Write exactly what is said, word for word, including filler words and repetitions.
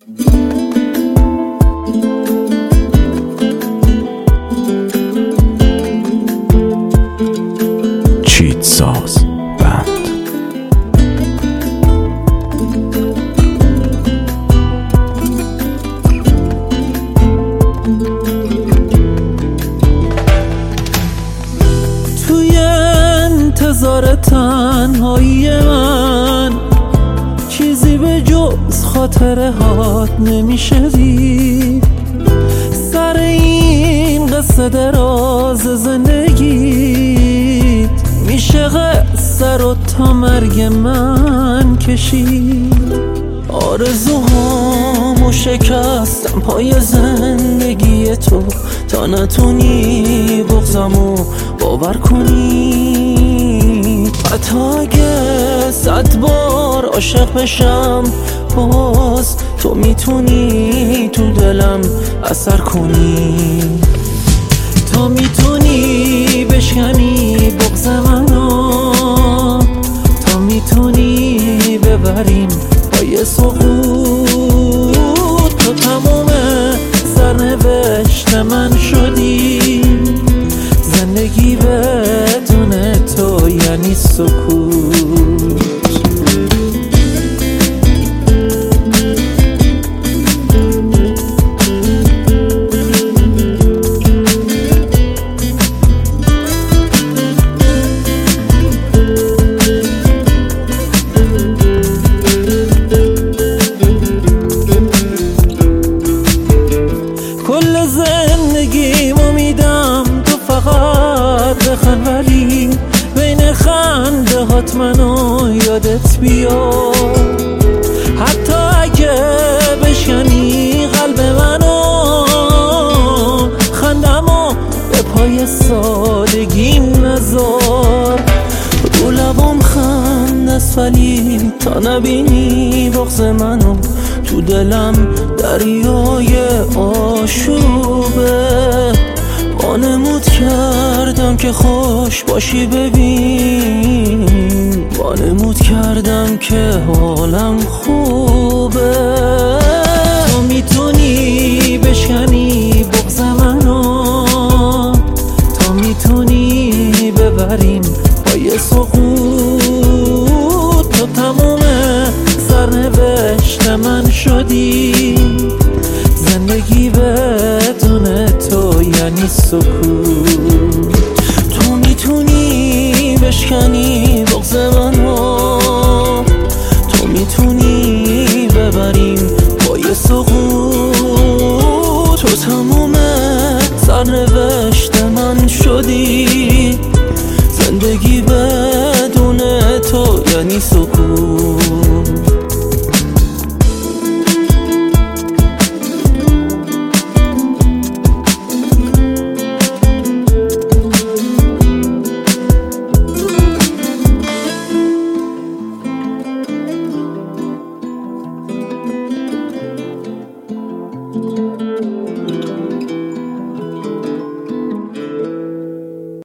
چیتساز بند. توی انتظار تنهایی من چیزی به جز خاطره هات نمیشه دید. سر این قصه دراز زندگیت میشه قصه رو تا مرگ من کشید. آرزوهامو شکستم پای زندگی تو تا نتونی بغضمو باور کنی. حتی اگه صد بار عاشق بشم باز تو میتونی تو دلم اثر کنی. تا میتونی بشکنی بغض منو، تا میتونی ببریم پای سقوط. تو تموم سرنوشت من شدی، زندگی بدون تو یعنی سکوت. کل زندگیمو میدم تو فقط بخند، ولی بین خنده هات منو یادت بیار. حتی اگه بشکنی قلب منو، خندمو به پای سادگیم نذار. رو لبام خنده است ولی تا نبینی بغض منو، تو دلم دریای آشوبه. وانمود کردم که خوش باشی ببین، وانمود کردم که حالم خوبه. تو میتونی بشکنی بغض منو، تا میتونی ببریم پای سقوط. تو تموم سرنوشت من شدی، زندگی بدون تو یعنی سکوت. تو میتونی بشکنی بغض منو، تو میتونی ببریم پای سقوط. تو تموم سرنوشت من شدی، زندگی بدون تو یعنی سکوت.